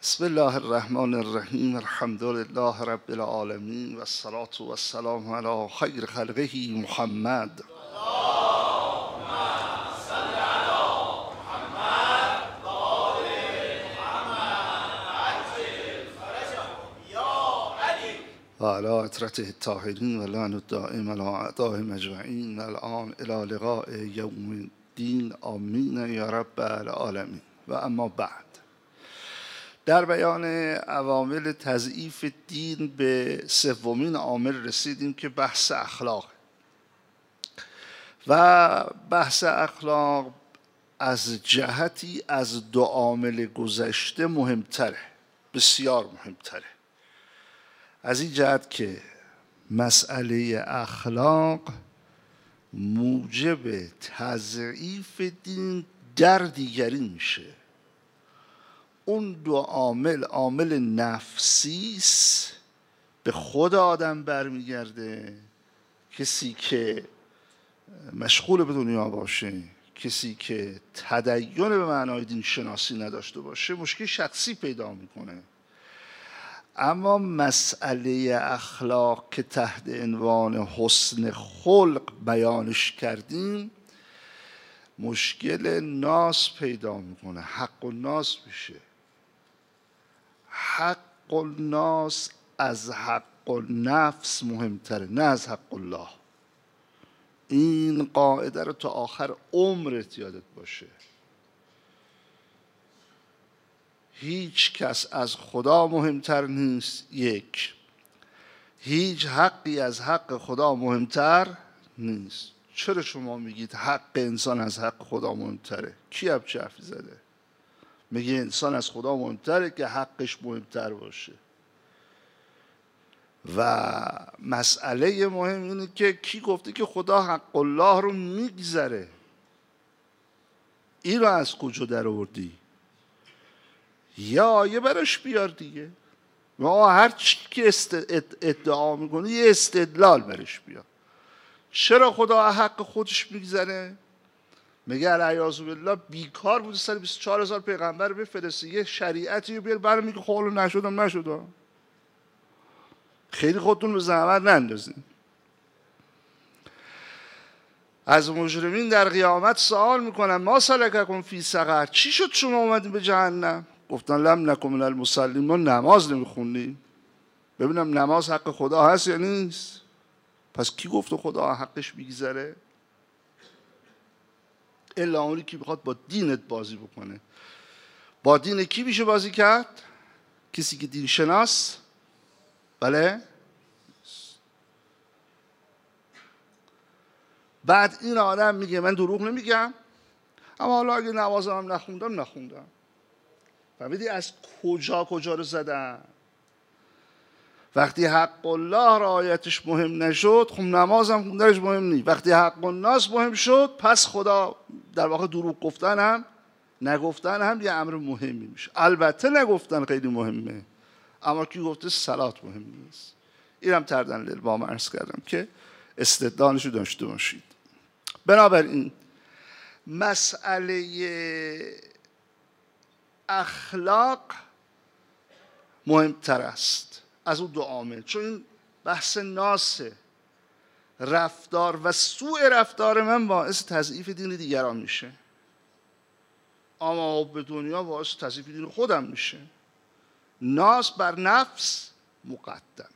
بسم الله الرحمن الرحیم. الحمد لله رب العالمین و الصلاة و السلام علی خیر خلقه محمد. و علی اطرته الطاهرین و لعن الدائم علی اعدائهم اجمعین الان الی لقاء یوم الدین آمین یا رب العالمین. و اما بعد، در بیان عوامل تضعیف دین به سومین عامل رسیدیم که بحث اخلاق و بحث اخلاق از جهتی از دو عامل گذشته مهمتره، بسیار مهمتره. از این جهت که مسئله اخلاق موجب تضعیف دین در دیگری میشه. اون دو عامل، عامل نفسیست، به خود آدم برمیگرده. کسی که مشغول به دنیا باشه، کسی که تدین به معنای دین شناسی نداشته باشه، مشکل شخصی پیدا میکنه. اما مسئله اخلاق که تحت عنوان حسن خلق بیانش کردیم، مشکل ناس پیدا میکنه، حق الناس میشه. حق الناس از حق النفس مهمتره، نه از حق الله. این قاعده رو تا آخر عمرت یادت باشه. هیچ کس از خدا مهمتر نیست. یک، هیچ حقی از حق خدا مهمتر نیست. چرا شما میگید حق انسان از حق خدا مهمتره؟ کی همچه حرفی زده؟ میگه انسان از خدا مهمتره که حقش مهمتر باشه. و مسئله مهم اینه که کی گفته که خدا حق الله رو میگذره؟ این رو از کجا در آوردی؟ یا آیه براش بیار دیگه. ما هر چی که ادعا میکنه یه استدلال براش بیار. چرا خدا حق خودش میگذره؟ میگه العیاذ بالله بیکار بوده سر 24,000 پیغمبر بفرسته، یه شریعتی رو بیار برای میگه خب نشدم. خیلی خودتون به زحمت نندازین. از مجرمین در قیامت سوال میکنن ما سلککم فی سقر، چی شد شما اومدین به جهنم؟ گفتن لم نکن من المصلین، ما نماز نمیخوندیم. ببینم نماز حق خدا هست یا نیست؟ پس کی گفت خدا حقش میگذره؟ الا اونی که بخواد با دینت بازی بکنه. با دین کی میشه بازی کرد؟ کسی که دین شناس. بله؟ بعد این آدم میگه من دروغ نمیگم، اما حالا اگه نمازم نخوندم. فهمیدی از کجا رو زدن؟ وقتی حق الله رعایتش مهم نشد، خب نمازم خوندنش مهم نیست. وقتی حق الناس مهم شد، پس خدا در واقع دروغ گفتن هم نگفتن هم یه امر مهمی میشه. البته نگفتن خیلی مهمه، اما کی گفته صلات مهم نیست؟ اینم تردن للبام عرض کردم که استدلالشو داشته باشید. بنابراین مسئله اخلاق مهمتر است از اون دو عامل، چون این بحث ناسه. رفتار و سوء رفتار من باعث تضعیف دین دیگران میشه، اما به دنیا باعث تضعیف دین خودم میشه. ناس بر نفس مقدمه.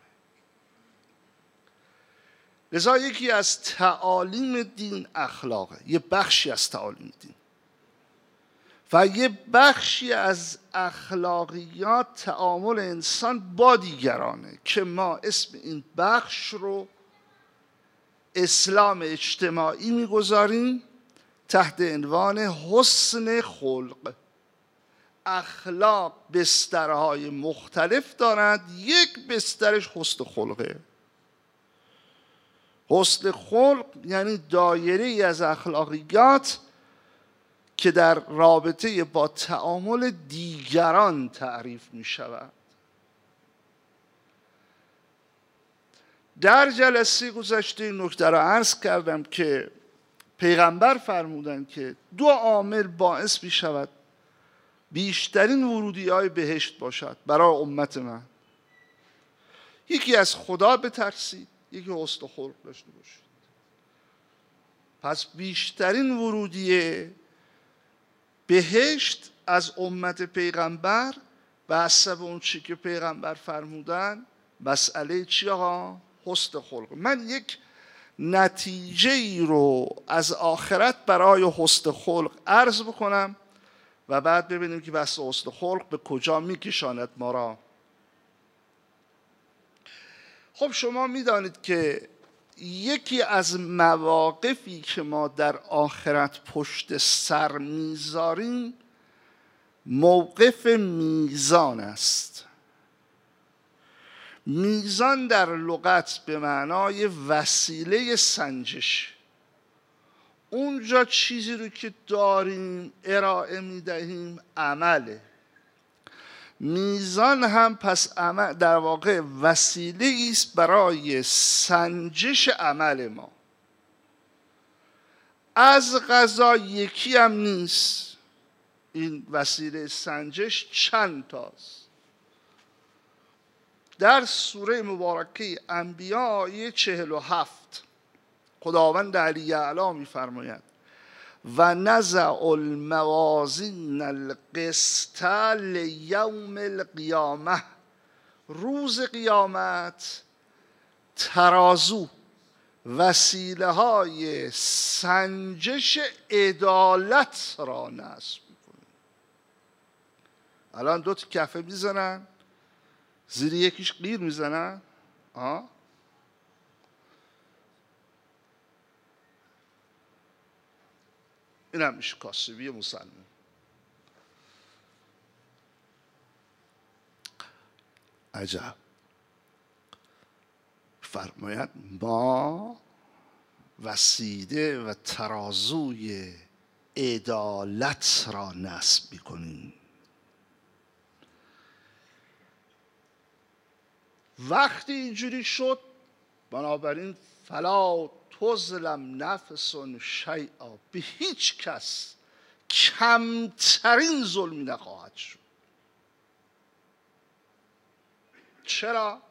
لذا یکی از تعالیم دین اخلاقه، یه بخشی از تعالیم دین، و یه بخشی از اخلاقیات تعامل انسان با دیگرانه که ما اسم این بخش رو اسلام اجتماعی میگذاریم تحت عنوان حسن خلق. اخلاق بسترهای مختلف دارند، یک بسترش حسن خلقه. حسن خلق یعنی دایره ای از اخلاقیات که در رابطه با تعامل دیگران تعریف می شود. در جلسه گذشته این نکته را عرض کردم که پیغمبر فرمودند که دو عامل باعث می شود بیشترین ورودی های بهشت باشد برای امت من. یکی از خدا بترسید، یکی حسن خلق داشته باشید. پس بیشترین ورودی بهشت از امت پیغمبر بسته به اون چی که پیغمبر فرمودن مسئله چی آقا؟ حسن خلق. من یک نتیجه ای رو از آخرت برای حسن خلق عرض بکنم و بعد ببینیم که بحث حسن خلق به کجا میکشاند ما را. خب شما میدانید که یکی از مواقفی که ما در آخرت پشت سر میذاریم موقف میزان است. میزان در لغت به معنای وسیله سنجش. اونجا چیزی رو که داریم ارائه میدهیم عمله. میزان هم پس عمل در واقع وسیله است برای سنجش عمل ما. از قضا یکی هم نیست، این وسیله سنجش چند تاست. در سوره مبارکه انبیاء آیه 47 خداوند علی اعلی می‌فرماید و نزع الموازین القسط لیوم القیامه. روز قیامت ترازو، وسیله های سنجش عدالت را نصب می‌کنه. الان دو تا کفه میزنن، زیر یکیش قیر میزنن، این هم میشه کاسبی مسلمان. عجب. فرماید ما وسیله و ترازوی عدالت را نصب میکنیم. وقتی اینجوری شد بنابراین فلا تظلم نفس شیئا، به هیچ کس کمترین ظلمی نخواهد شد. چرا؟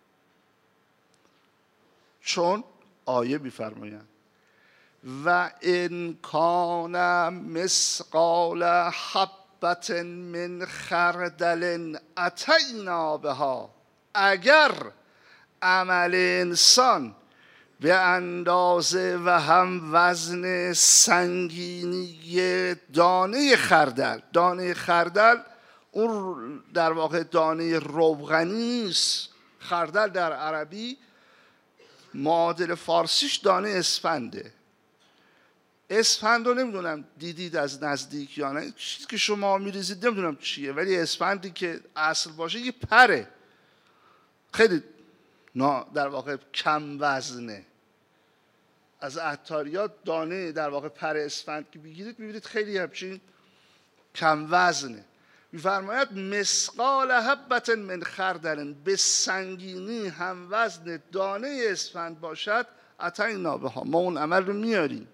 چون آیه می‌فرمایند و ان کان مثقال حبة من خردل اتینا بها. اگر عمل انسان به اندازه و هم وزن سنگینی دانه خردل، دانه خردل اون در واقع دانه روغنی نیست. خردل در عربی معادل فارسیش دانه اسفنده. اسفند رو نمیدونم دیدید از نزدیک یا نه، چیزی که شما میریزید نمیدونم چیه، ولی اسفندی که اصل باشه یه پره، خیلی در واقع کم وزنه. از عطاریات دانه در واقع پر اسفند که بگیرید میبینید خیلی همچین کم وزنه. میفرماید مثقال حبة من خردل، به سنگینی هم وزن دانه اسفند باشد اتینا بها، ما اون عمل رو میاریم.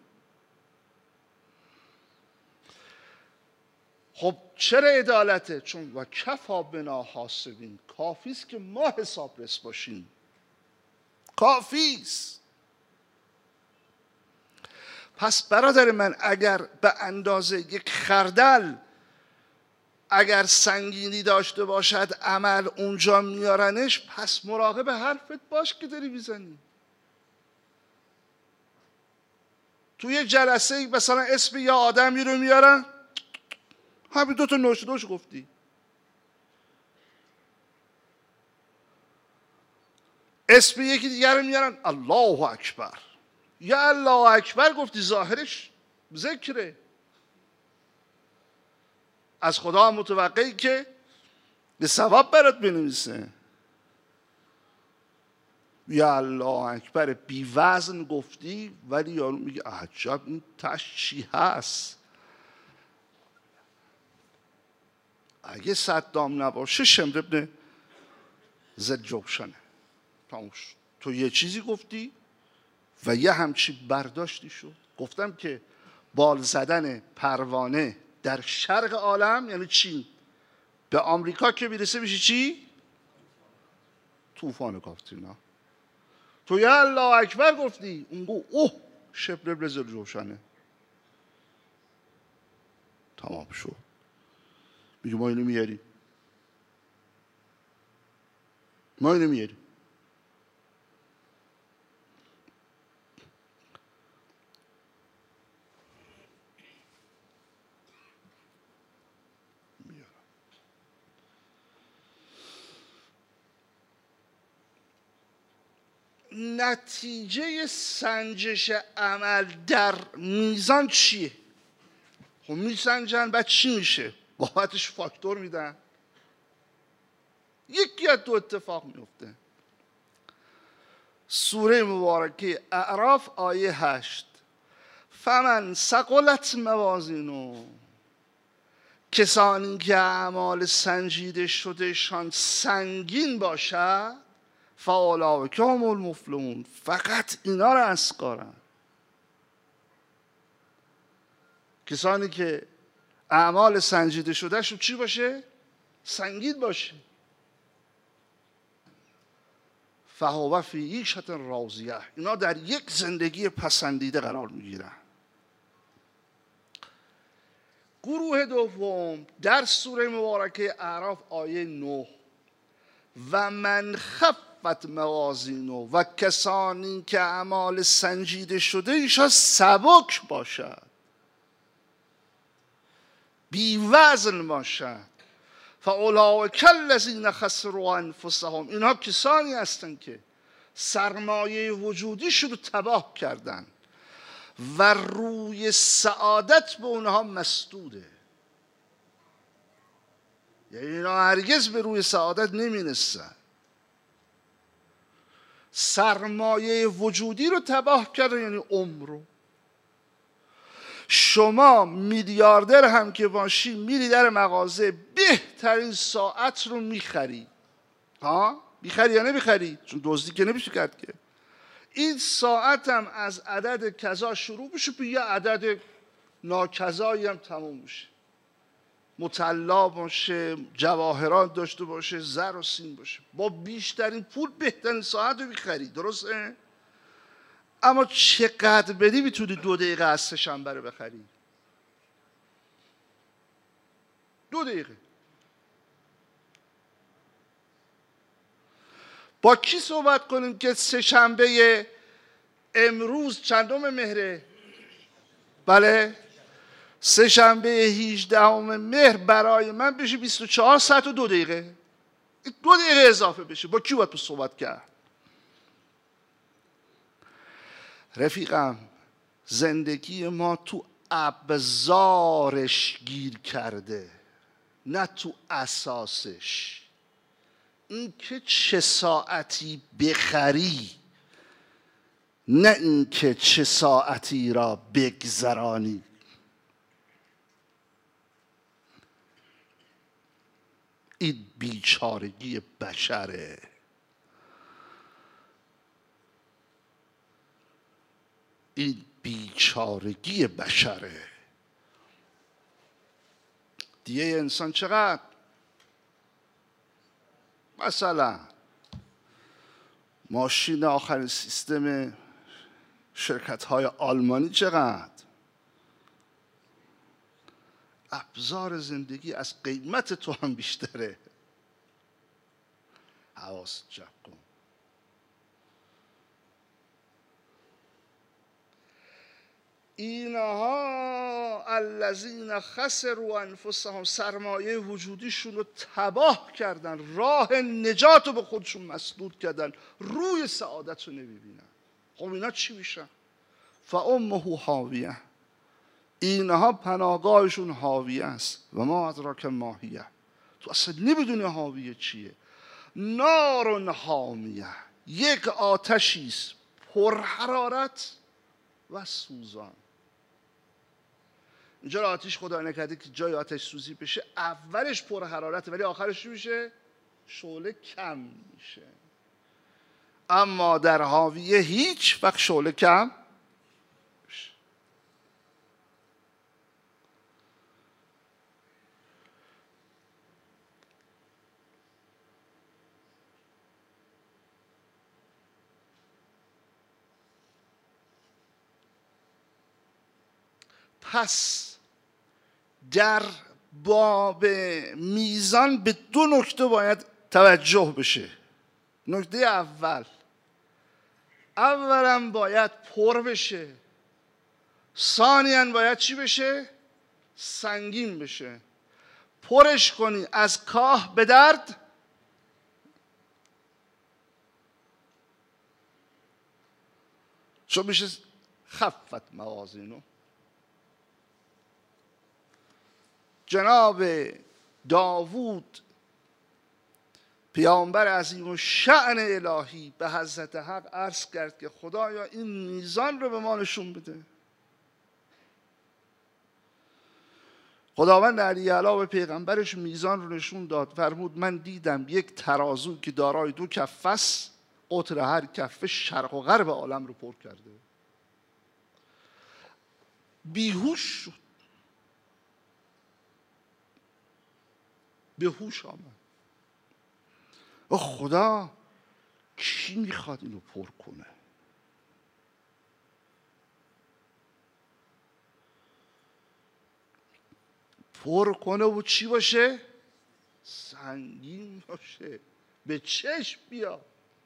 خب چرا عدالته؟ چون و کفا بنا حاسبین، کافی است که ما حسابرس باشیم، کافی است. پس برادر من اگر به اندازه یک خردل اگر سنگینی داشته باشد عمل اونجا میارنش، پس مراقب حرفت باش که داری میزنی. توی جلسه مثلا اسم یا آدمی رو میارن، همین دوتا نوش گفتی، اسم یکی دیگر رو میارن الله اکبر، یا الله اکبر گفتی ظاهرش ذکره. از خدا متوقعی که به ثواب برات بنویسه. یا الله اکبر بی وزن گفتی ولی یارو میگه عجب این تش چی هست. اگه صدام نباشه شمر ابن زد جوشنه. تو یه چیزی گفتی و یه همچی برداشتی شد. گفتم که بال زدن پروانه در شرق عالم یعنی چین، به آمریکا که میرسه میشه چی؟ طوفان کاترینا. تو یا الله اکبر گفتی، اون گو اوه شبر بلزر روشنه، تمام شد. میگه ما اینو میاریم، ما اینو میاریم. نتیجه سنجش عمل در میزان چیه؟ خب میسنجن بعد چی میشه؟ بابتش فاکتور میدن. یکی از دو اتفاق میفته. سوره مبارکه اعراف آیه 8 فمن ثقلت موازینه، کسانی که اعمال سنجیده شدهشان سنگین باشد، فاولئک هم المفلحون، فقط اینا رو اسکارن. کسانی که اعمال سنجیده شده شون چی باشه؟ سنگین باشه. فهو فی عیشة راضیه، اینا در یک زندگی پسندیده قرار میگیرن. گروه دوم در سوره مبارکه اعراف آیه 9 و من خفت موازینه، و کسانی که اعمال سنجیده شده ایشان سبک باشد، بی وزن باشد، فاولئک الذین خسروا انفسهم، اینها کسانی هستند که سرمایه وجودیشون رو تباه کردن و روی سعادت به اونها مسدوده. یعنی اینا هرگز به روی سعادت نمی‌رسن. سرمایه وجودی رو تباه کردن، یعنی عمر رو. شما میلیاردر هم که باشی میری در مغازه بهترین ساعت رو میخری. ها؟ میخری یا نمیخری؟ چون دزدی که نمیشه کرد که. این ساعت هم از عدد کذا شروع بشه به یه عدد ناکذایی هم تموم میشه. مطلا باشه، جواهرات داشته باشه، زر و سیم باشه، با بیشترین پول بهترین ساعت رو میخری. درسته؟ اما چقدر بدی میتونی 2 دقیقه از سه‌شنبه رو بخری؟ 2 دقیقه. با کی صحبت کنیم که سه‌شنبه امروز چندم مهره؟ بله، سه‌شنبه 18 مهر برای من بشه 24 ساعت و 2 دقیقه. 2 دقیقه اضافه بشه. با کی باید تو صحبت کرد؟ رفیقم، زندگی ما تو ابزارش گیر کرده، نه تو اساسش. این که چه ساعتی بخری، نه این که چه ساعتی را بگذرانی. این بیچارگی بشره. این بیچارگی بشره. دیگه انسان چقدر؟ مثلا ماشین آخرین سیستم شرکت‌های آلمانی چقدر؟ ابزار زندگی از قیمت تو هم بیشتره. حواست جمع کن. اینها الذین خسروا انفسهم، سرمایه وجودیشون رو تباه کردن، راه نجات رو به خودشون مسدود کردن، روی سعادت رو نمیبینن. خب اینا چی میشن؟ فامه حاویه، اینها پناهگاهشون حاویه است. و ما ادراک ما هیه، تو اصلا نمیدونی حاویه چیه. نار حامیه، یک آتشی است پر حرارت و سوزان. اینجا آتش خدا نکرده که جای آتش سوزی بشه، اولش پر حرارت ولی آخرش چی میشه؟ شعله کم میشه. اما در حاویه هیچ وقت شعله کم میشه. پس در باب میزان به دو نکته باید توجه بشه. نکته اولا باید پر بشه، ثانیاً باید چی بشه؟ سنگین بشه. پرش کنی از کاه به درد، چون میشه خفت موازینو. جناب داوود پیامبر عظیم و شأن الهی به حضرت حق عرض کرد که خدایا این میزان رو به ما نشون بده. خداوند علی اعلی به پیغمبرش میزان رو نشون داد، فرمود من دیدم یک ترازو که دارای دو کفه است، قطر هر کفه شرق و غرب عالم رو پر کرده. بیهوش شد، به هوش آمد. خدا کی میخواد اینو پر کنه؟ پر کنه و چی باشه؟ سنگین باشه، به چشم بیا.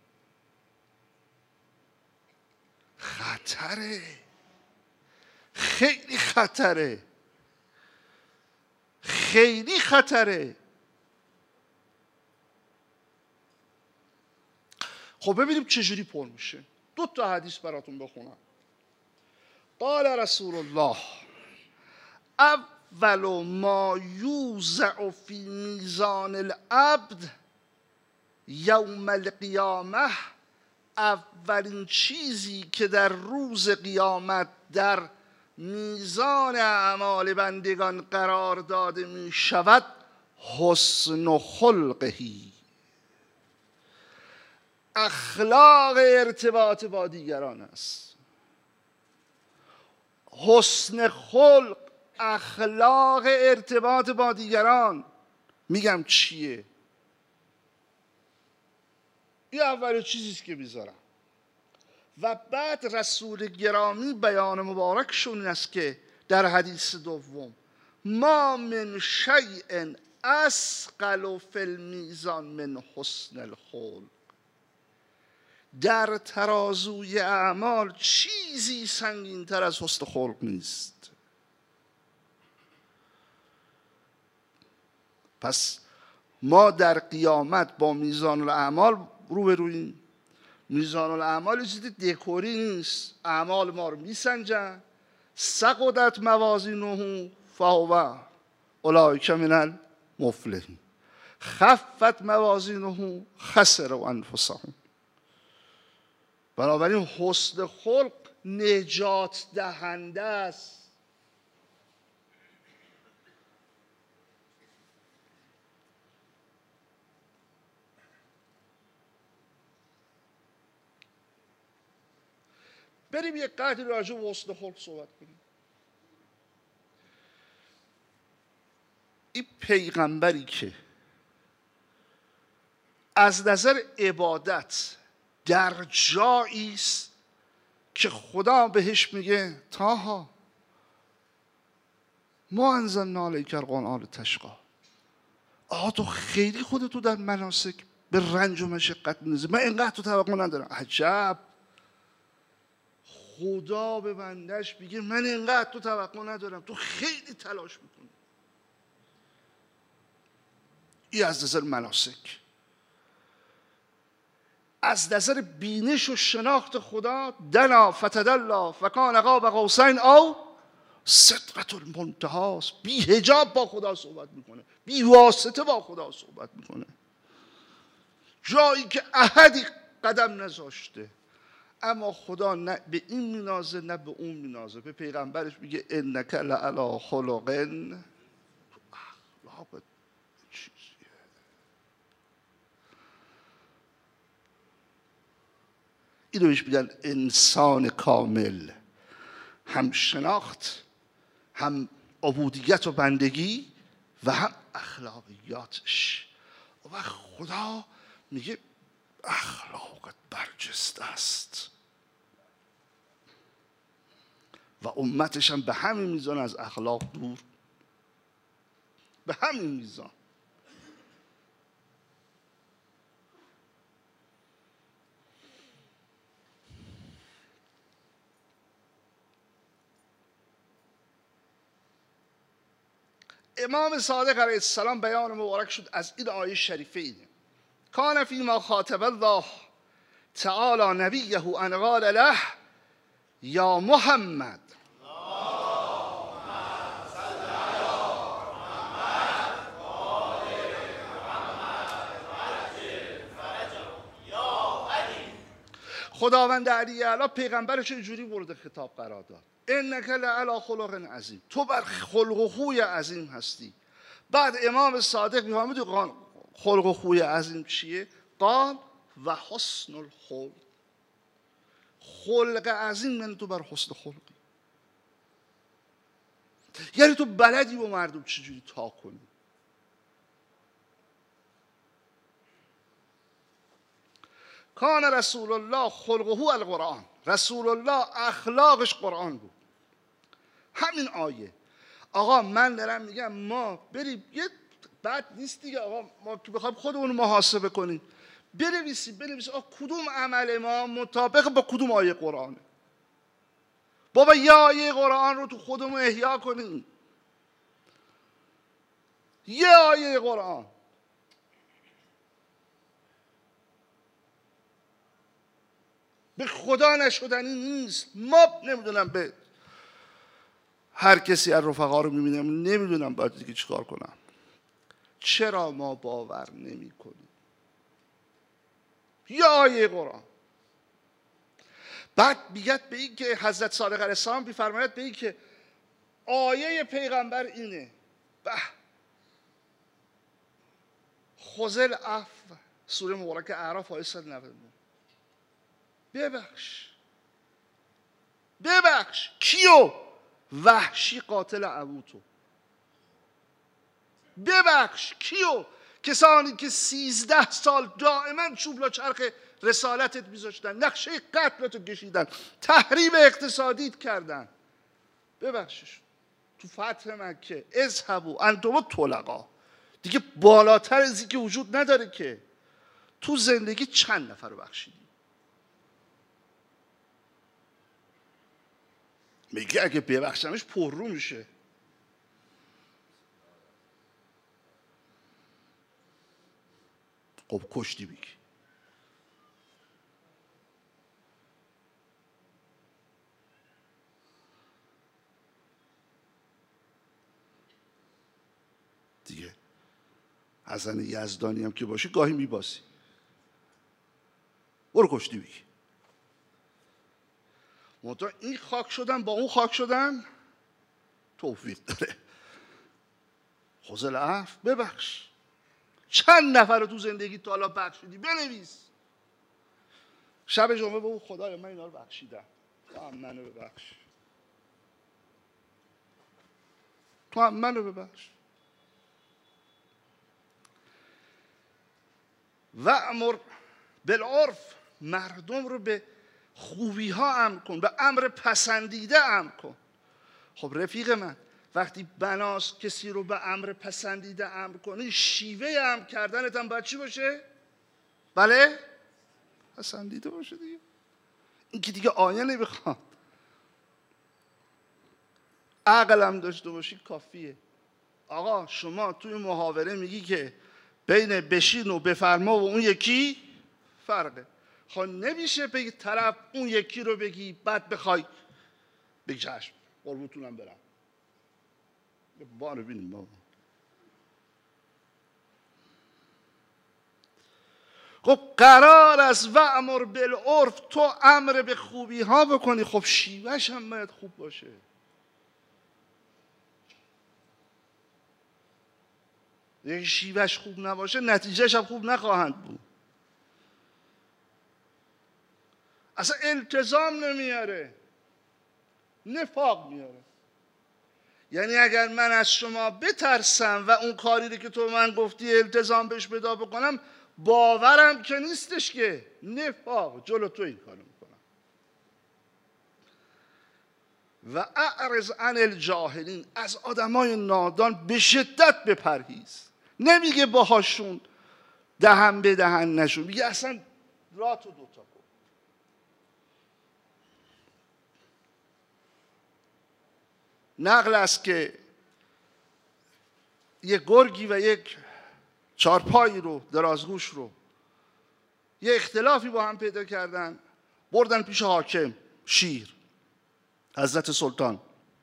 خطره، خیلی خطره، خیلی خطره. خب ببینیم چجوری پر میشه. دو تا حدیث براتون بخونم. قال رسول الله اول ما یوزع فی میزان العبد یوم القیامه، اولین چیزی که در روز قیامت در میزان اعمال بندگان قرار داده می شود حسن خلقهی، اخلاق ارتباط با دیگران است. حسن خلق، اخلاق ارتباط با دیگران. میگم چیه؟ این اول چیزیست که میذارم. و بعد رسول گرامی بیان مبارکشون این است که در حدیث دوم ما من شیء اثقل فی المیزان من حسن الخلق، در ترازوی اعمال چیزی سنگین تر از حسن خلق نیست. پس ما در قیامت با میزان الاعمال روبرویم. میزان الاعمال چیزی دکوری نیست. اعمال ما رو میسنجن. ثقلت موازینه فهو اولئک من المفلحین، خفت موازینه خسروا انفسهم. بنابراین حسن خلق نجات دهنده است. بریم یک قدری راجع به حسن خلق صحبت کنیم. این پیغمبری که از نظر عبادت در جایی است که خدا بهش میگه تاها ما انزلنا علیک القرآن لتشقی، آها تو خیلی خودتو در مناسک به رنج و مشقت میندازی، من اینقدر تو توقع ندارم. عجب، خدا به بندش میگه من اینقدر تو توقع ندارم، تو خیلی تلاش میکنی. این از نظر مناسک. از نظر بینش و شناخت خدا دنا فتدلی فکان قاب قوسین او سدرة المنتهی، بی حجاب با خدا صحبت میکنه، بی واسطه با خدا صحبت میکنه، جایی که احدی قدم نذاشته. اما خدا نه به این مینازه نه به اون مینازه. به پیغمبرش میگه انک لعلی خلق، اخلاق چیزیه. اینو بهش میگن انسان کامل، هم شناخت، هم عبودیت و بندگی و هم اخلاقیاتش. و خدا میگه اخلاقت برجسته است. و امتش هم به همین میزان از اخلاق دور، به همین میزان. امام صادق علیه السلام بیان مبارک شد از این آیه شریفه اینه: کان فیما خاطب الله تعالی نبیه ان قال له یا محمد خداوند علی اعلی پیغمبرش اینجوری مورد خطاب قرار داد: انک لعلی خلق عظیم، تو بر خلق و خوی عظیم هستی. بعد امام صادق میفهمید خلق و خوی عظیم چیه؟ قال و حسن الخلق. خلق عظیم یعنی تو بر حسن خلقی، یعنی تو بلدی با مردم چجوری تا کنی. کان رسول الله خلقه القرآن، رسول الله اخلاقش قرآن بود. همین آیه. آقا من دارم میگم ما بریم، یه بد نیست دیگه آقا، ما که بخوایم خودمون محاسبه کنیم بنویسیم آقا کدوم عمل ما مطابق با کدوم آیه قرآنه. بابا یه آیه قرآن رو تو خودمون احیا کنیم، یه آیه قرآن. به خدا نشدنی نیست. ما نمیدونم، به هر کسی از رفقا رو میبینم نمیدونم باید دیگه چیکار کنم. چرا ما باور نمی کنیم یا آیه قرآن؟ بعد میگد به این که حضرت صادق علیه السلام میفرماید به این که آیه پیغمبر اینه: به خذل عفو، سوره مبارکه اعراف آیه 199. ببخش کیو؟ وحشی قاتل ابوتو. ببخش کیو؟ کسانی که 13 سال دائما چوب چرخ رسالتت میذاشتن، نقشه قتلتو کشیدن، تحریم اقتصادیت کردن. ببخشش. تو فتح مکه اذهبوا انتم طلقا، دیگه بالاتر از این که وجود نداره که. تو زندگی چند نفر رو بخشیدی؟ میگه اگه ببخشمش پررو میشه. خب کشتی بگی. دیگه حسن یزدانی هم که باشی گاهی میباسی. برو کشتی بگی. منتها این خاک شدن با اون خاک شدن توفیق داره. خذل عفو، ببخش. چند نفر رو تو زندگی تا حالا بخشیدی؟ بنویس. شب جمعه بگو خدایا من اینا رو بخشیدم، تو هم منو ببخش، تو هم منو ببخش. و امر بالعرف، مردم رو به خوبی ها امر کن، به امر پسندیده امر کن. خب رفیق من، وقتی بناست کسی رو به امر پسندیده امر کنی، شیوه امر کردنت هم باید چی باشه؟ بله؟ پسندیده باشه دیگه. این که دیگه آیه نمیخواد، عقل هم داشته باشی کافیه. آقا شما توی محاوره میگی که بین بشین و بفرما و اون یکی فرقه. خب نمیشه بگی طرف اون یکی رو بگی بعد بخوای بگی چشم قربونتونم برم. بارو بینیم بابا. خب قرار است و امر بالعرف، تو امر به خوبی ها بکنی. خب شیوهش هم باید خوب باشه. یکی شیوهش خوب نباشه نتیجهش هم خوب نخواهند بود. اصلا التزام نمیاره، نفاق میاره. یعنی اگر من از شما بترسم و اون کاری که تو من گفتی التزام بهش بدا بکنم، باورم که نیستش که، نفاق جلو تو این کارو میکنم. و اعرض عن الجاهلین، از آدمای نادان به شدت بپرهیز. نمیگه باهاشون دهن به دهن نشون، میگه اصلا راتو دوتا کن. نقل است که یک گرگی و یک چارپایی رو، درازگوش رو، یه اختلافی با هم پیدا کردن، بردن پیش حاکم شیر، حضرت سلطان.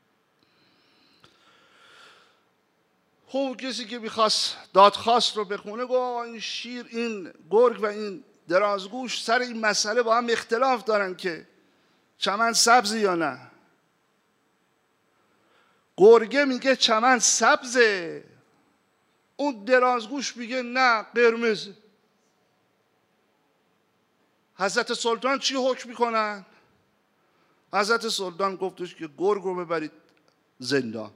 خب کسی که میخواست دادخواست رو بخونه گفت این شیر، این گرگ و این درازگوش سر این مسئله با هم اختلاف دارن که چمن سبز یا نه. گرگه میگه چمن سبزه، اون درازگوش میگه نه قرمزه. حضرت سلطان چی حکم میکنن؟ حضرت سلطان گفتش که گرگ رو ببرید زندان.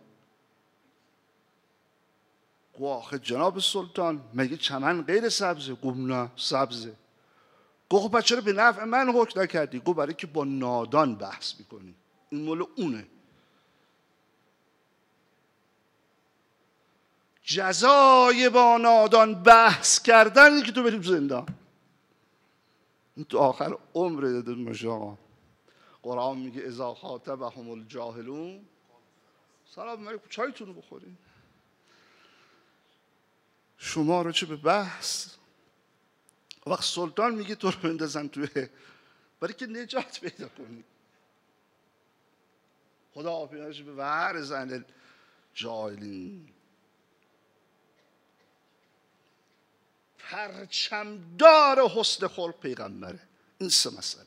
گفت آخه جناب سلطان مگه چمن غیر سبزه؟ گفت نه سبزه. گفت خب چرا به نفع من حکم نکردی؟ گفت برای که با نادان بحث میکنی، این مال اونه. جزای با نادان بحث کردن اینه که تو بریم زندان. این تو آخر عمر داده باشه. آقا قرآن میگه اذا خاطبهم الجاهلون سلام علیکم، چایتون رو بخورین. شما رو چه به بحث. وقت سلطان میگه تو رو بندازن توی، برای که نجات پیدا کنی. خدا پیداش به ور زن جاهلین. پرچمدار حسن خلق پیغمبره. این سه مسئله.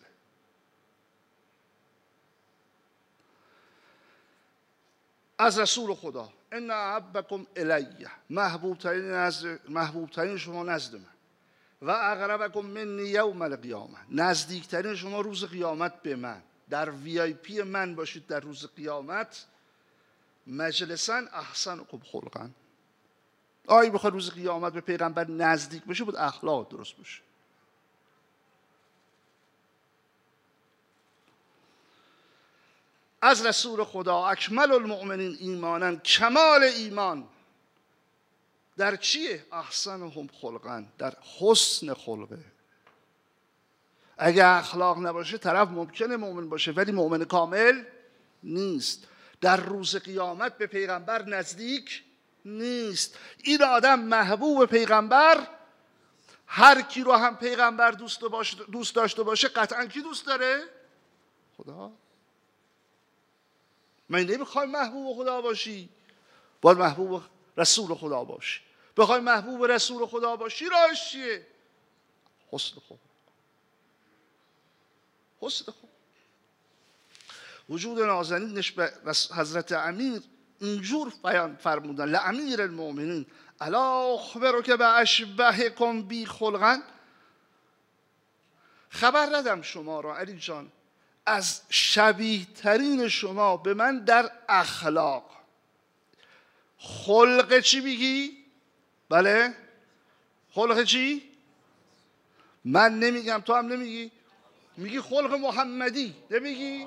از رسول خدا ان احبکم الیه، محبوب ترین شما نزد من، و اقربکم منی یوم القیامه، نزدیکترین شما روز قیامت به من، در وی آی پی من باشید در روز قیامت. مجلسا احسنکم خلقا، آی بخواد روز قیامت به پیغمبر نزدیک بشه بود اخلاق درست باشه. از رسول خدا اکمل المؤمنین ایمانا، کمال ایمان در چیه؟ احسنهم خلقا، در حسن خلقه. اگه اخلاق نباشه طرف ممکنه مؤمن باشه ولی مؤمن کامل نیست، در روز قیامت به پیغمبر نزدیک نیست. این آدم محبوب پیغمبر، هر کی رو هم پیغمبر دوست داشته باشه قطعا کی دوست داره؟ خدا. من نمیخوای محبوب خدا باشی، باید محبوب رسول خدا باشی. بخوای محبوب رسول خدا باشی راهش چیه؟ حسن خلق. حسن خلق. وجود نازنینش به حضرت امیر اینجور بیان فرمودن: لامیر المؤمنین الا اخبرک باشبهکم بی خلقا، خبر ندم شما را علی جان از شبیه ترین شما به من در اخلاق. خلق چی میگی؟ بله خلق چی؟ من نمیگم، تو هم نمیگی، میگی خلق محمدی، نمیگی؟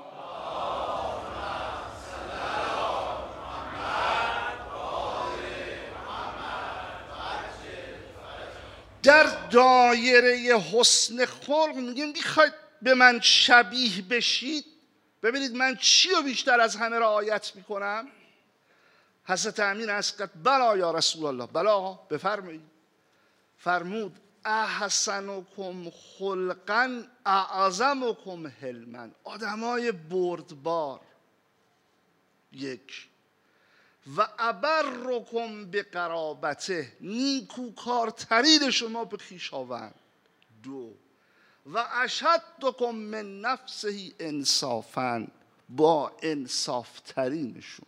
در دایره حسن خلق میگیم میخواید به من شبیه بشید، ببینید من چی رو بیشتر از همه رعایت میکنم. حضرت امین عرض کرد بلا یا رسول الله، بلا بفرمایید. فرمود احسنکم خلقا اعظمکم حلما، آدمای بردبار یک، و ابرکم به قرابته، نیکوکارترین شما به خویشاوند دو، و اشدکم من نفسه انصافا، با انصافترین شما.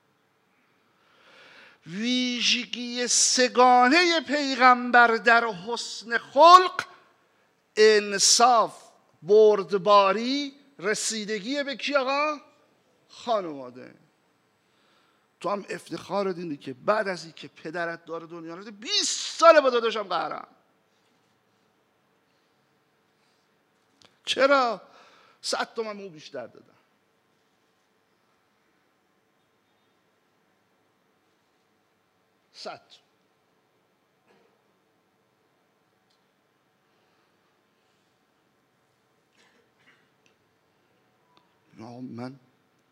ویژگی سگانه پیغمبر در حسن خلق انصاف، بردباری، رسیدگی به کی آقا؟ خانواده. تو هم افتخار دینی که بعد از این که پدرت داره دنیا رو 20 ساله با داداشم قهرم. چرا؟ 100 تومن مو بیشتر دادم. 100. من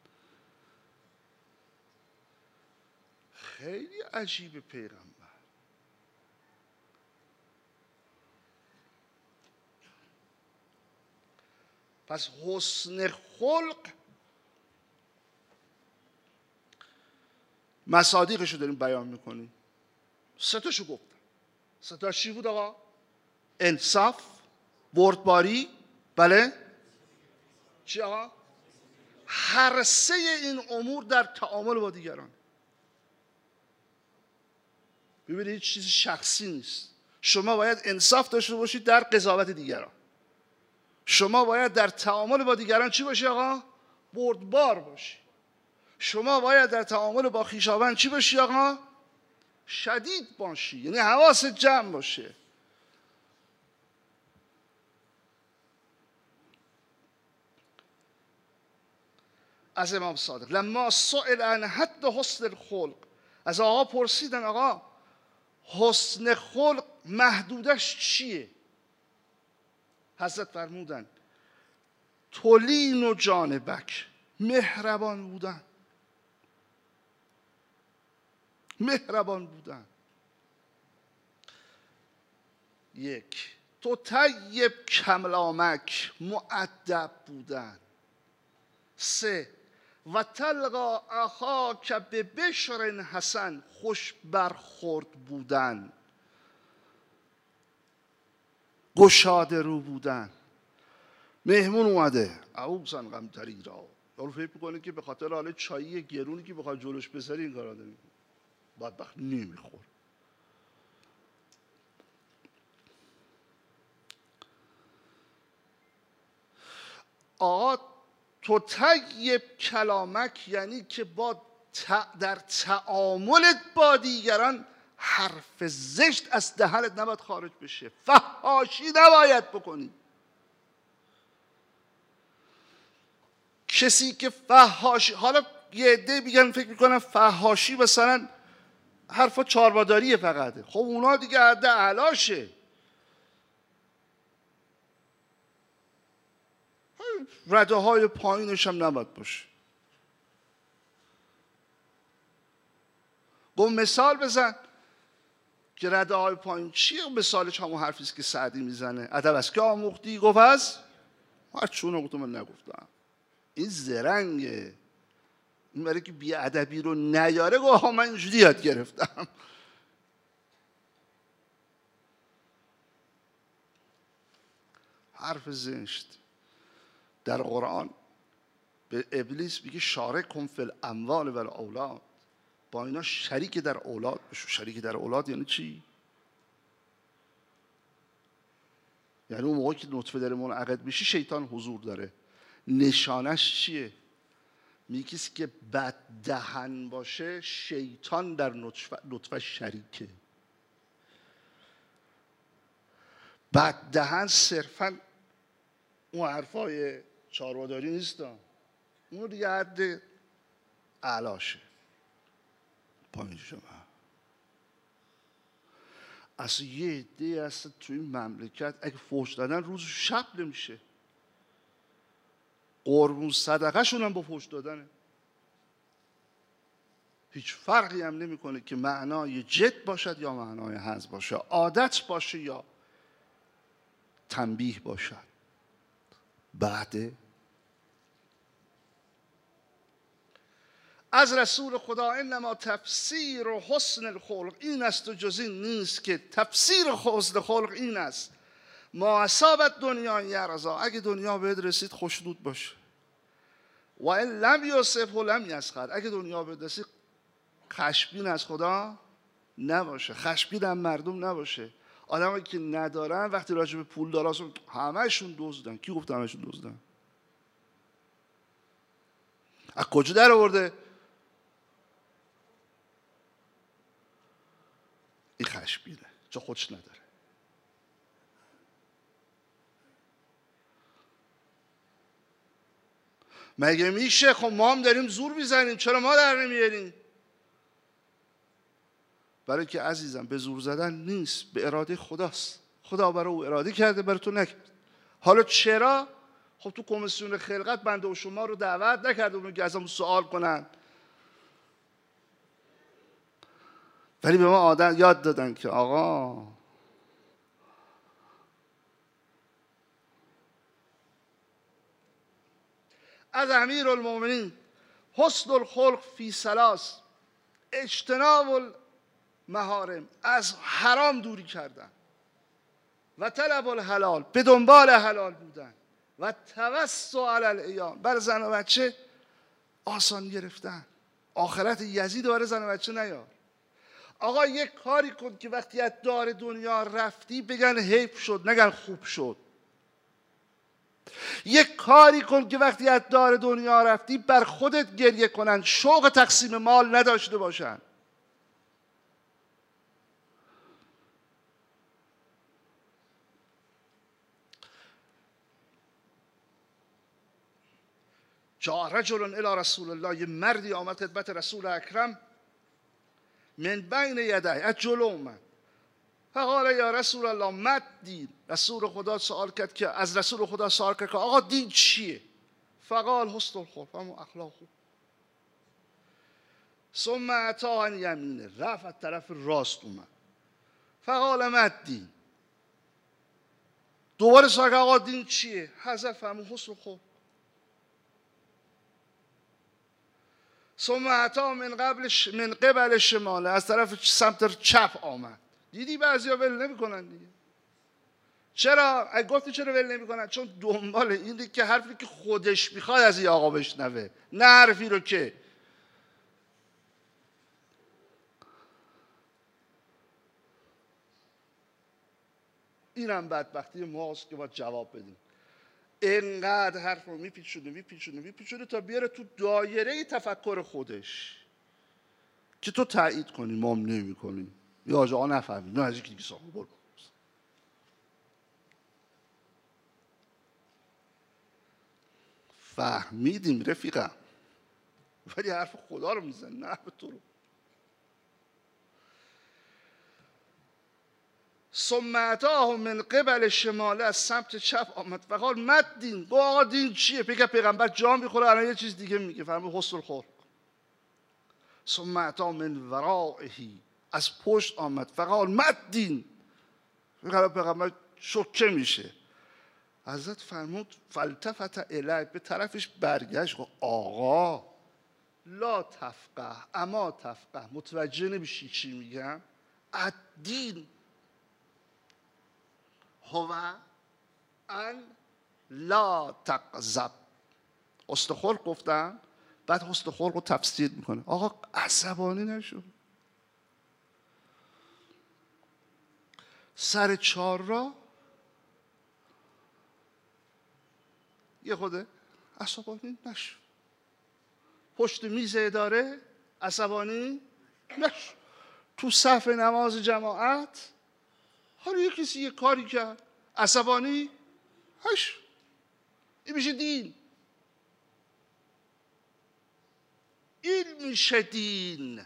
خیلی عجیب پیغمبر. پس حسن خلق مصادیقش رو داریم بیان میکنیم. 3 تاشو گفتم. 3 تاش چی بود آقا؟ انصاف، بردباری، بله؟ چی آقا؟ هر 3 این امور در تعامل با دیگران. ببینید هیچ چیز شخصی نیست. شما باید انصاف داشته باشید در قضاوت دیگران. شما باید در تعامل با دیگران چی باشی آقا؟ بردبار باشی. شما باید در تعامل با خویشاوند چی باشی آقا؟ شدید باشی، یعنی حواست جمع باشه. از امام صادق لما سئل عن حد حسن الخلق، از آقا پرسیدن آقا حسن خلق محدودش چیه؟ حضرت فرمودن تلین و جانبک، مهربان بودن. مهربان بودن. 1 تو طیب کلامک، مؤدب بودن. 3 و تلقا اخاک ببشر حسن، خوش برخورد بودن. گشاده رو بودن. مهمون اومده، عروسن غمتری را، یارو فکر میکنه که به خاطر حالا چایی گرونی که بخواد جلوش بذاری این کارا داره، بدبخت نمیخور. آقا تو طیب کلامک یعنی که در تعاملت با دیگران حرف زشت از دهنت نباید خارج بشه. فحاشی نباید بکنی. کسی که فحاشی، حالا یه عده میگن فکر میکنن فحاشی مثلا حرفا چارباداریه فقطه. خب اونا دیگه حد اعلاشه. رده های پایینش هم نباید باشه. گفت مثال بزن که رده های پایین چیه؟ مثالش همون حرفیست که سعدی میزنه. ادب است که آموختی؟ گفت از هر چونه گفتم من نگفتم. این زرنگه. این برای که بی‌ادبی رو نیاره گفت من اینجوری یاد گرفتم. حرف زشت. در قرآن به ابلیس میگه شارکهم فی الاموال و الاولاد، با اینا شریک در اولاد بشو. شریک در اولاد یعنی چی؟ یعنی اون موقعی که نطفه داره منعقد میشی شیطان حضور داره. نشانش چیه؟ میگه کسی که بد دهن باشه شیطان در نطفه شریکه. بد دهن صرفا اون حرفای چارباداری نیست، اون دیگه حد اعلاشه. پایین شما اصلا یه عده هست توی این مملکت اگه فحش دادن روز شب نمیشه. قربون صدقه شون هم با فحش دادنه. هیچ فرقی هم نمیکنه که معنای جد باشد یا معنای هزل باشه، عادت باشه یا تنبیه باشد. بعد از رسول خدا انما تفسیر و حسن الخلق این است و جز این نیست که تفسیر حسن خلق این است ما اصابت دنیا یرزا، اگه دنیا بهت رسید خوشنود باشه. و این لم یصب و لم یسخط، اگه دنیا بهت رسید خشمگین از خدا نباشه، خشمگین هم مردم نباشه. آدمایی که ندارن وقتی راجع به پول دارن همه‌شون دزدن. کی گفت همه‌شون دزدن؟ از کجا در آورده؟ این خشمگینه چون خودش نداره. مگه میشه؟ خب ما هم داریم زور میزنیم، چرا ما در نمیاریم؟ برای که عزیزم به زور زدن نیست، به اراده خداست. خدا برای او اراده کرده، برای تو نکرد. حالا چرا؟ خب تو کمیسیون خلقت بنده و شما رو دعوت نکرده بودن که ازمون سوال کنن، ولی به ما یاد دادن که آقا از امیرالمومنین حسن الخلق فی ثلاث، اجتناب المحارم، از حرام دوری کردن، و طلب الحلال، به دنبال حلال بودن، و توسع علی العیال، برای زن و بچه آسان گرفتن. آخرت یزید برای زن و بچه نیار. آقا یک کاری کن که وقتی از دار دنیا رفتی بگن حیف شد، نگن خوب شد. یک کاری کن که وقتی از دار دنیا رفتی بر خودت گریه کنن، شوق تقسیم مال نداشته باشن. جاء رجل الی رسول الله، یه مردی آمد خدمت رسول اکرم، من بین یدیه، از جلو اومد. فقال یا رسول الله ما دین، رسول خدا سوال کرد که از رسول خدا سوال کرد که آقا دین چیه؟ فقال حسن الخلق، همون اخلاق خوب. ثم اتی عن یمینه، رفت از طرف راست اومد. فقال ما دین، دوباره سوال کرد آقا دین چیه؟ حضرت فرمود حسن الخلق. ثم اتی من قبل شماله، از طرف سمت چپ آمد. دیدی بعضیا ول نمی‌کنن دیگه. چرا؟ گفتی چرا ول نمی‌کنن؟ چون دنبال اینه که حرفی که خودش میخواد از این آقا بشنوه، نه حرفی رو که اینم بدبختی ماست که باید جواب بدیم. اینقدر حرف رو میپیچونه تا بیاره تو دایره تفکر خودش که تو تایید کنی، ما هم نمی کنیم، یا آقا نفهمید، نه از یکی دیگه ساخت برو. فهمیدیم رفیقم، ولی حرف خدا رو میزن، نه حرف تو رو. ثم اتاه من قبل شماله، از سمت چپ آمد. فقال مد دین، گو آقا دین چیه؟ پیغمبر جا میخوره الان یه چیز دیگه میگه. فرمود حسن الخلق. ثم اتی من ورائه، از پشت آمد. فقال مد دین، پیغمبر شوکه میشه. حضرت فرمود فالتفت الیه، به طرفش برگشت. آقا لا تفقه، اما تفقه، متوجه نمیشی چی میگم؟ الدین هو ان لا تغضب. حسن خلق گفتم، بعد حسن خلق رو تفسیر میکنه. آقا عصبانی نشو، سر چهار را یه خوده عصبانی نشو، پشت میز اداره عصبانی نشو، تو صف نماز جماعت حالا یه کسی یه کاری کرد عصبانی نشو. این میشه دین، این میشه دین.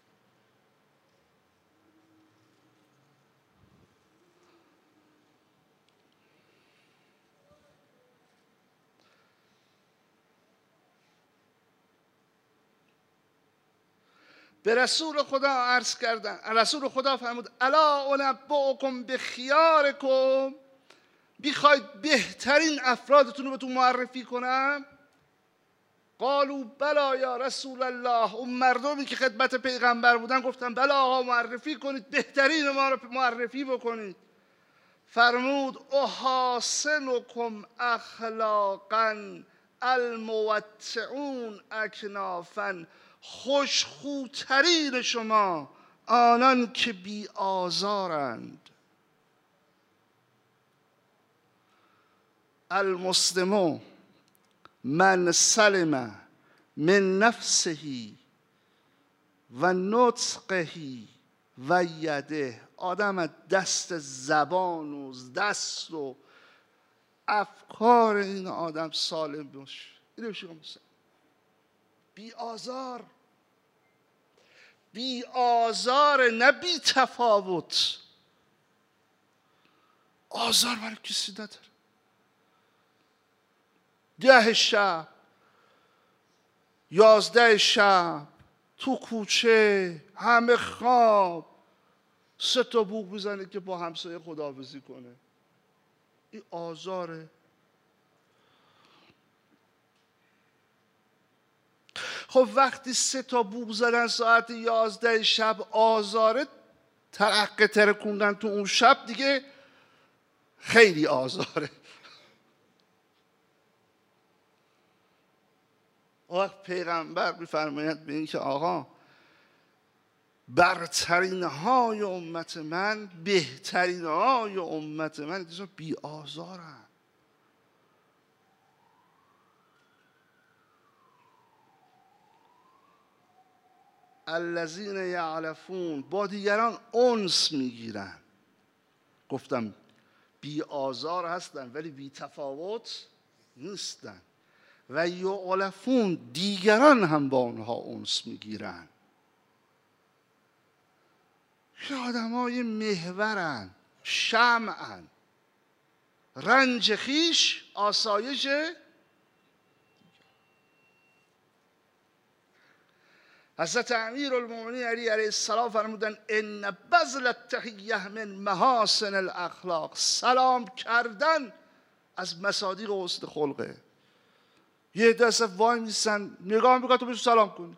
به رسول خدا عرض کردن، رسول خدا فرمود الا انبئکم بخیارکم، میخواید بهترین افرادتون رو بهتون معرفی کنم؟ قالوا بلا یا رسول الله، اون مردمی که خدمت پیغمبر بودن گفتن بلا آقا معرفی کنید، بهترین ما رو معرفی بکنید. فرمود احاسنکم اخلاقا الموتعون اکنافا، خوشخوترین شما آنان که بی آزارند. المسلم من سلم من نفسه و نطقه و یده، آدم از دست زبان و دست و افکار این آدم سالم باشه. اینو میشه مسلم، بی آزار. بی آزار نه بی تفاوت. آزار برای کسی نداره. 10 شب 11 شب تو کوچه همه خواب 3 تا بوق میزنه که با همسایه خداحافظی کنه. این آزاره. خب وقتی 3 تا بوق زدن ساعت 11 شب آزاره، ترقه ترکوندن تو اون شب دیگه خیلی آزاره. وقت پیغمبر میفرماید به این که آقا برترین های امت من، بهترین های امت من بی آزارن. الذین یعلفون، با دیگران انس میگیرن. گفتم بی آزار هستن ولی بی تفاوت نیستن. و یعلفون، دیگران هم با اونها انس میگیرن. که آدم های محورن، شمعن، رنج خیش آسایش. حضرت امیرالمومنین علی علیه السلام فرمودن ان بذل التحیه من محاسن الاخلاق، سلام کردن از مصادیق حسن خلقه. یه دست وای میسن نگاه میکنه تو بهش سلام کنی.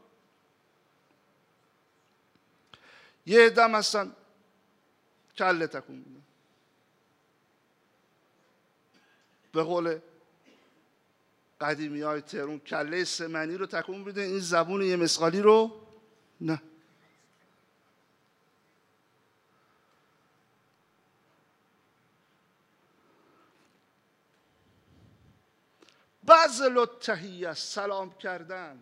یه دم هستن کله تکون میدن. به قول قدیمی های تهرون کله سمنی رو تکون میده، این زبون یه مسقالی رو نه. بذل التحیه، سلام کردن.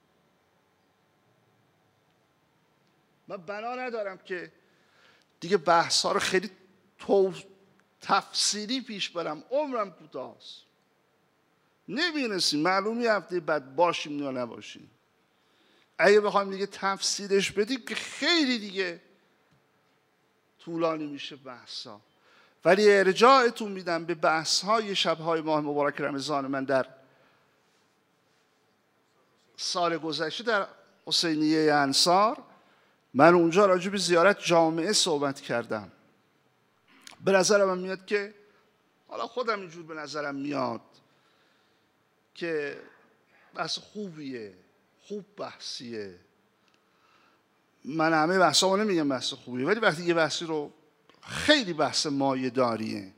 من بنا ندارم که دیگه بحث ها رو خیلی تفصیلی پیش برم، عمرم کوتاست. نمی‌رسیم، معلومی هفته بعد باشیم یا نباشیم. اگه بخوایم دیگه تفصیلش بدیم که خیلی دیگه طولانی میشه بحثا. ولی ارجاعتون میدم به بحث‌های شب‌های ماه مبارک رمضان من در سال گذشته در حسینیه انصار. من اونجا راجع به زیارت جامعه صحبت کردم. به نظرم میاد که حالا خودم اینجور به نظرم میاد که بحث خوبیه، خوب بحثیه. من همه بحثامو نمیگم بحث خوبیه، ولی وقتی یه بحثی رو خیلی بحث مایه داریه،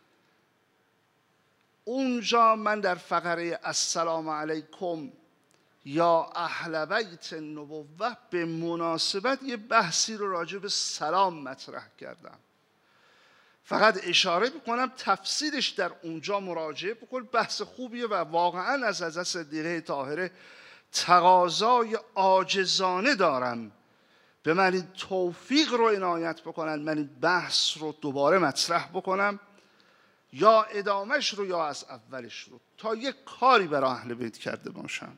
اونجا من در فقره السلام علیکم یا اهل بیت النبوه به مناسبت یه بحثی رو راجع به سلام مطرح کردم. فقط اشاره میکنم تفسیرش در اونجا مراجعه بکن، بحث خوبیه و واقعا از حضرت صدیقه طاهره تقاضای عاجزانه دارم به من این توفیق رو عنایت بکنن، من این بحث رو دوباره مطرح بکنم، یا ادامهش رو یا از اولش رو، تا یک کاری برای اهل بیت کرده باشم.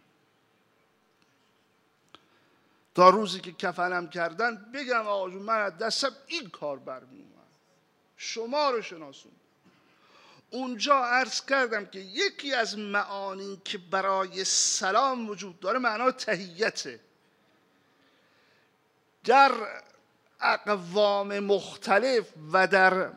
تا روزی که کفنم کردن بگم آقا جون من از دستم این کار برمی اومد، شما رو شناسون. اونجا عرض کردم که یکی از معانی که برای سلام وجود داره معنای تحیته. در اقوام مختلف و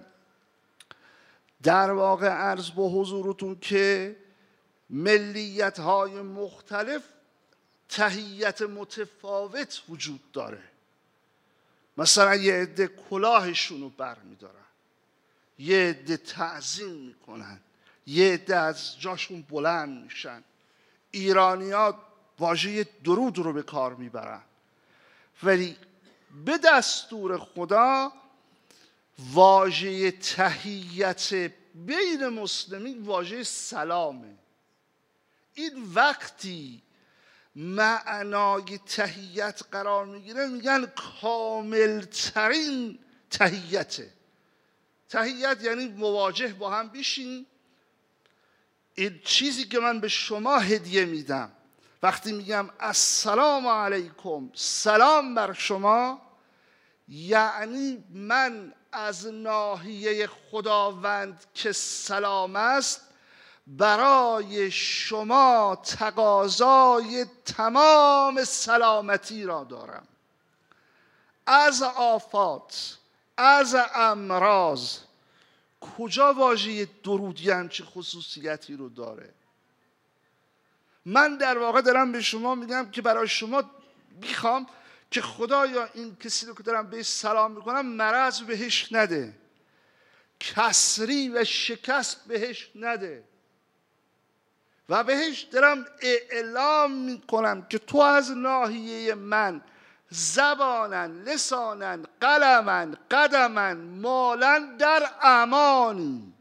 در واقع عرض به حضورتون که ملیت های مختلف تحیت متفاوت وجود داره. مثلا یه عده کلاهشون رو بر میدارن، یه عده تعظیم میکنن، یه عده از جاشون بلند میشن. ایرانی‌ها واژه درود رو به کار میبرن، ولی به دستور خدا واژه تحیت بین مسلمین واژه سلامه. این وقتی معنای تحیت قرار میگیره میگن کاملترین تحیته. تحیت یعنی مواجه با هم بشین، این چیزی که من به شما هدیه میدم وقتی میگم السلام علیکم، سلام بر شما، یعنی من از ناحیه خداوند که سلام است برای شما تقاضای تمام سلامتی را دارم، از آفات، از امراض. کجا واژه درودی همچین خصوصیتی رو داره؟ من در واقع دارم به شما میگم که برای شما میخوام که خدایا این کسی رو که دارم بهش سلام میکنم مرض بهش نده، کسری و شکست بهش نده، و بهش دارم اعلام میکنم که تو از ناحیه من زبانن، لسانن، قلمن، قدمن، مالن در امانی.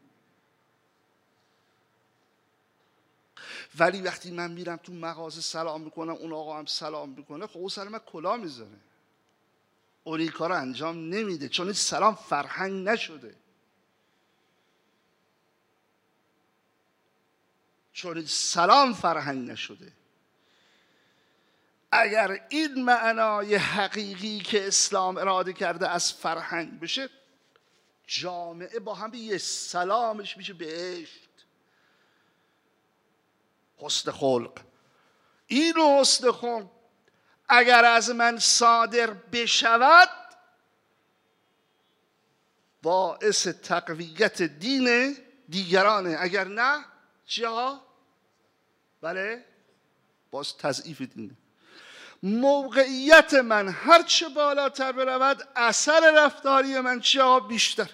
ولی وقتی من میرم تو مغازه سلام میکنم، اون آقا هم سلام میکنه، خب اون سر من کلاه میذاره، اون این کار رو انجام نمیده، چون این سلام فرهنگ نشده، چون این سلام فرهنگ نشده. اگر این معنای حقیقی که اسلام اراده کرده از فرهنگ بشه، جامعه با هم یه سلامش میشه بهشت. حسن خلق، این حسن خلق اگر از من صادر بشود باعث تقویت دین دیگرانه، اگر نه چیا؟ بله، باز تضعیف دینه. موقعیت من هرچه بالاتر برود، اثر رفتاری من چیا؟ بیشتر.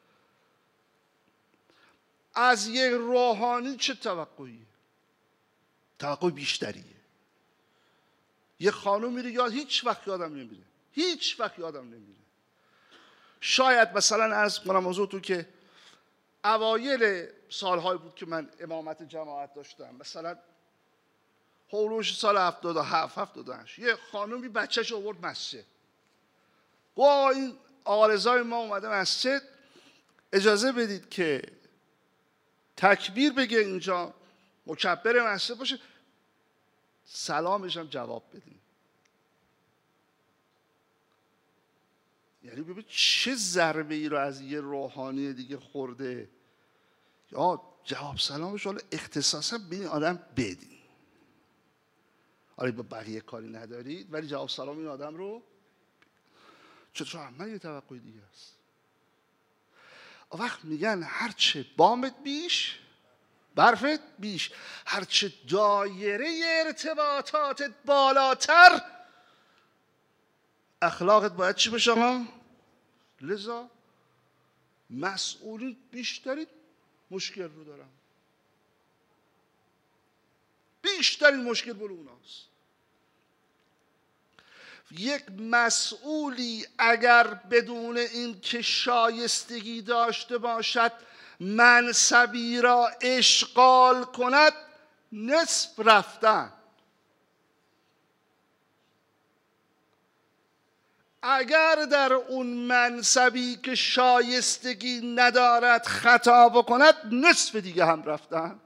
از یک روحانی چه توقعیه؟ توقع بیشتریه. یه خانم میره یاد، هیچ وقت یادم نمیره، هیچ وقت یادم نمیره. شاید مثلا عرض کنم موضوع تو که اوایل سالهای بود که من امامت جماعت داشتم، مثلا هولوش سال 77 78 یه خانومی بچهش آورد مسجد، با این آرزای ما اومده مسجد، اجازه بدید که تکبیر بگه اینجا، مکبر مسجد باشه، سلامش هم جواب بدیم. یعنی ببین چه ضربه ای رو از یه روحانی دیگه خورده. یا جواب سلامش حالا اختصاصا به این آدم بدین، آره با بقیه کاری ندارید ولی جواب سلام این آدم رو، چطور من یه توقع دیگه است. وقت میگن هرچه بامت بیش برفت بیش، هرچه دایره ارتباطاتت بالاتر اخلاقت باید چی بشه ها؟ لذا مسئولین بیشترین مشکل رو دارن، بیشترین مشکل برای اوناست. یک مسئولی اگر بدون این که شایستگی داشته باشد منصبی را اشغال کند، نصف رفتن. اگر در اون منصبی که شایستگی ندارد خطا بکند، نصف دیگه هم رفتن.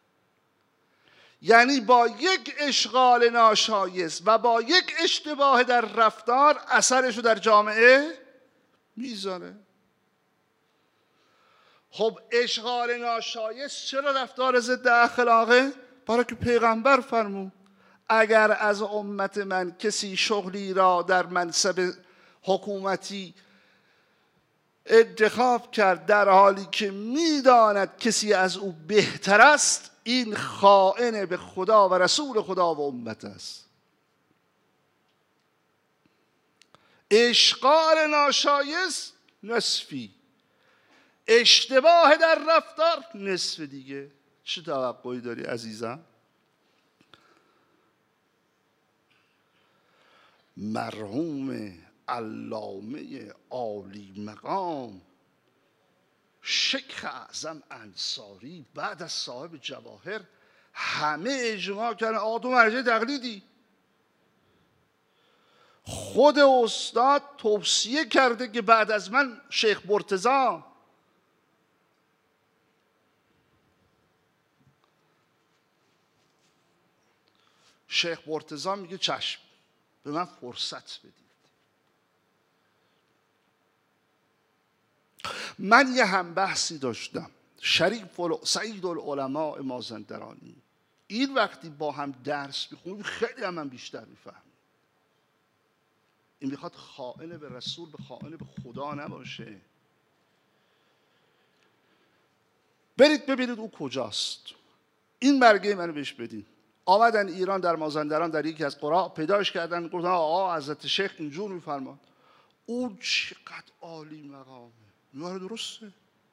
یعنی با یک اشغال ناشایست و با یک اشتباه در رفتار اثرشو در جامعه میذاره. خب اشغال ناشایست چرا رفتار ضد اخلاقه؟ برای که پیغمبر فرمود اگر از امت من کسی شغلی را در منصب حکومتی انتخاب کرد در حالی که میداند کسی از او بهتر است، این خائن به خدا و رسول خدا و امت است. اشغال ناشایست نصفی، اشتباه در رفتار نصف دیگه. چه توقعی داری عزیزم؟ مرحوم علامه عالی مقام شیخ اعظم انصاری بعد از صاحب جواهر همه اجماع کردن آقا تو مرجع تقلیدی. خود استاد توصیه کرده که بعد از من شیخ مرتضی. شیخ مرتضی میگه چشم، به من فرصت بدید. من یه هم بحثی داشتم، سعید العلماء مازندرانی، این وقتی با هم درس میخونیم خیلی هم من بیشتر میفهمیم. این میخواد خائن به رسول به خائن به خدا نباشه. برید ببینید او کجاست. این برگه منو بهش بدین. آمدن ایران در مازندران در یکی از قرا پیداش کردن، گفتن آقا حضرت شیخ اینجور میفرماد. او چقدر عالی مقامه. میگه درسته.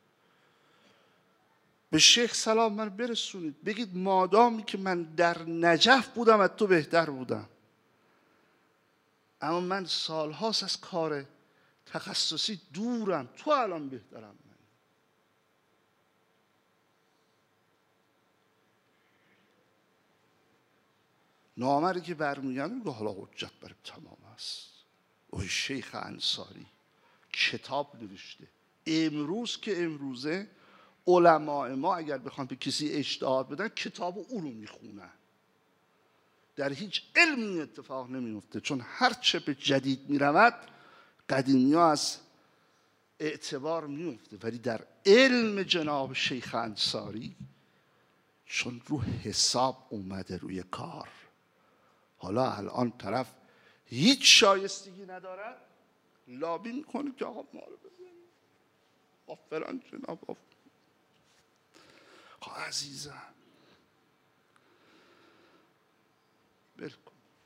به شیخ سلام من برسونید، بگید مادامی که من در نجف بودم از تو بهتر بودم، اما من سالهاست از کار تخصصی دورم، تو الان بهترم. من نامری که برمیگرد میگه حالا حجت برای تمام است. اوه شیخ انصاری کتاب نوشته. امروز که امروزه علماء ما اگر بخوان به کسی اجتهاد بدن کتاب او رو میخونن. در هیچ علمی اتفاق نمیفته، چون هر چه به جدید میرود قدیمی ها از اعتبار میفته. ولی در علم جناب شیخ انصاری چون رو حساب اومده روی کار، حالا الان طرف هیچ شایستگی ندارد لابی میکنه که آقا ما رو بزنیم آفران جناب عزیزم بلکن.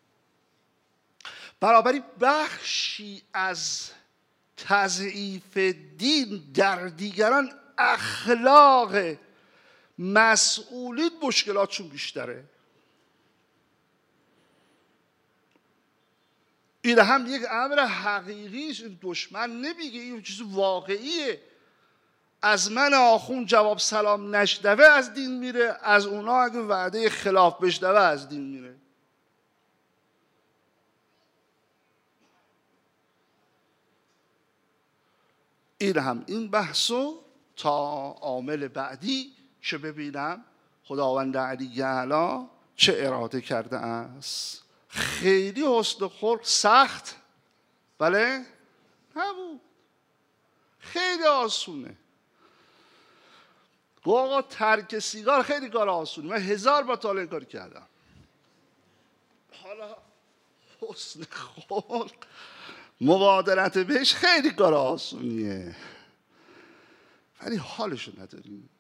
بنابراین بخشی از تضعیف دین در دیگران اخلاق مسئولین مشکلاتشون بیشتره. این هم یک امر حقیقی است. دشمن نمیگه، این چیز واقعیه. از من آخوند جواب سلام نشنوه از دین میره، از اونا اگه وعده خلاف بشنوه از دین میره. این هم این بحثو تا عامل بعدی که ببینم خداوند علی اعلی چه اراده کرده است. خیلی حسن خلق سخت بله نبود، خیلی آسونه. آقا ترک سیگار خیلی کار آسونه، من 1000 بار تا این کار کردم. حالا حسن خلق مبادرت بهش خیلی کار آسونیه، ولی حالشو نداریم.